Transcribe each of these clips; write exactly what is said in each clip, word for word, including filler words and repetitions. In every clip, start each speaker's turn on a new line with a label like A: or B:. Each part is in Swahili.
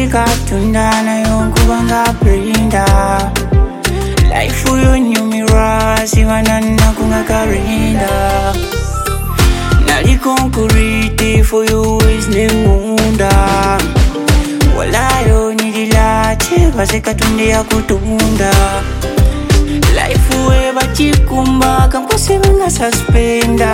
A: Katundana yonkubanga prinda Life uyo nyumira siwanana kunga karinda Nali concrete for you is nemunda Walayo nililate base katunde ya kutunda Life uwe bachikumba kamkwase wenga suspenda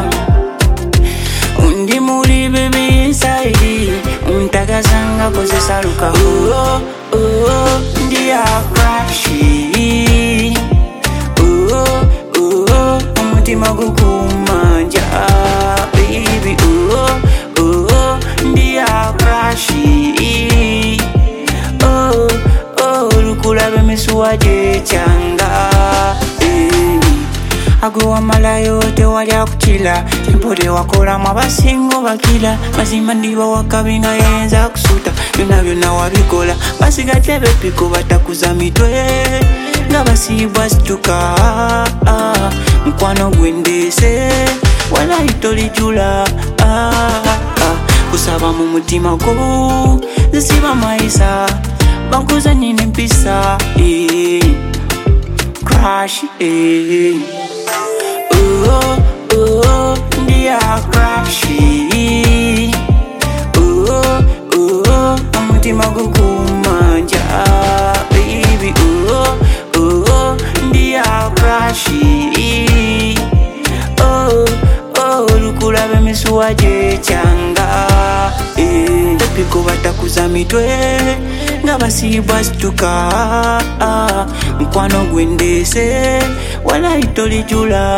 A: Undi muri baby inside Untakazanga kose saluka Oh, oh, oh, ndiya crashi Oh, oh, oh, umutima kukumanja Baby, oh, oh, oh, ndiya crashi Oh, oh, lukula bemesuwa jechanga Aguwa malayo te walya kuchila Timpode wakola mwabasingo bakila Mazima ndiba wakabinga yenza kusuta Byona byona wabikola Basigadde bepiko batakuza mitwe Nga basibwa situka Mkwano gwendese Wala itolijula Kusaba mu mutima ko Zisiba maisa Bankuza nini mpisa Crash eh Oh, oh, ndiya crashi Oh, oh, umutima kukumanja Baby, oh, oh, ndiya crashi Oh, oh, lukula bemesuwa jechanga Tepiko batakuza mitwe Nga basibwa situka Mkwano gwendese Wala itolijula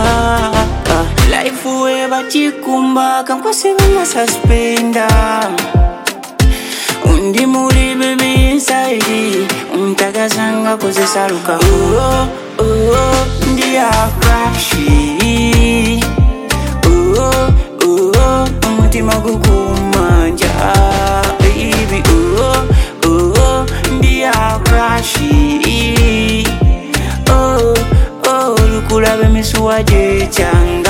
A: Life uwe bachikumba Kamkwase wenga suspenda Undi muri baby inside Untakazanga kose saluka Oh, oh, oh, ndiya crashi Oh, oh, oh, umutima kukumanja Baby, oh, oh, oh, ndiya crashi Oh, oh, lukula bemesuwa jechanga